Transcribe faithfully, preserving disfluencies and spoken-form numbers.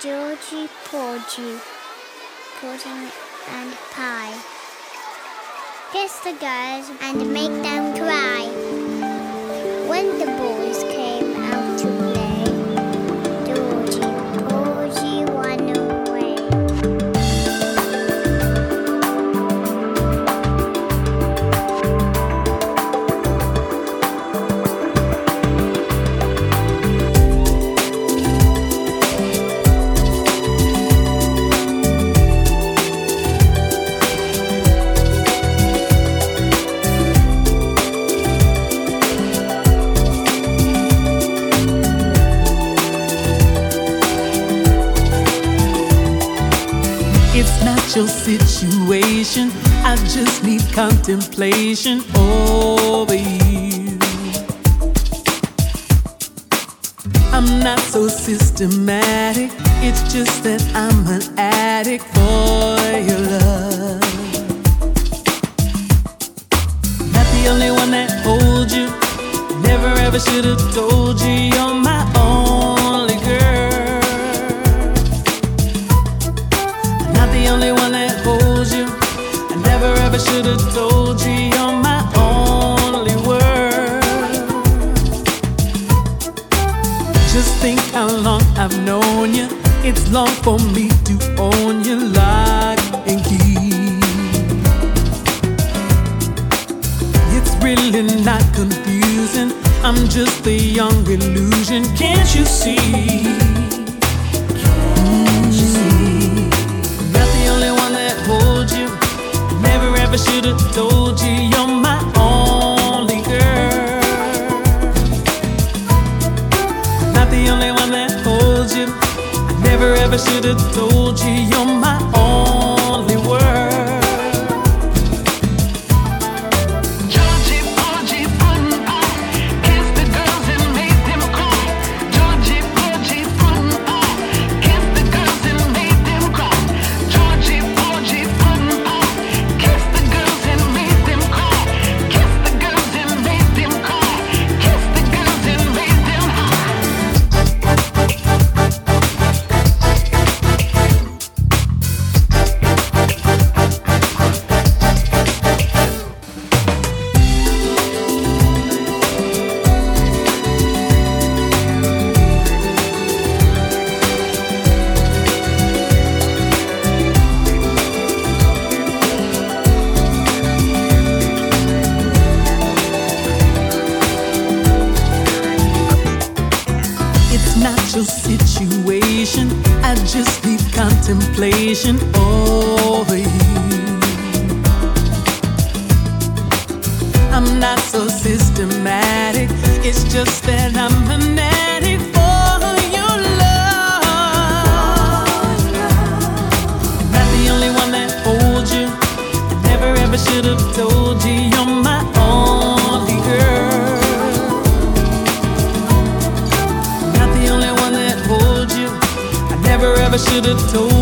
Georgie Porgy, pudding and pie. Kiss the girls and make them cry. When the boys came out to play, Georgie Porgy won away. Your situation, I just need contemplation over you. I'm not so systematic, it's just that I'm an addict for your love. Not the only one that holds you, never ever should have told you you're my only girl. The only one that holds you, I never ever should have told you you're my only word. Just think how long I've known you. It's long for me to own you lock and key. It's really not confusing, I'm just a young illusion. Can't you see? I should have told you you're my only girl. Not the only one that holds you. I never ever should have told you you're my only word. Situation, I just need contemplation over you. I'm not so systematic, it's just that I'm an addict for your love. Not the only one that holds you, I never ever should have told you you're my only girl. Never ever should have told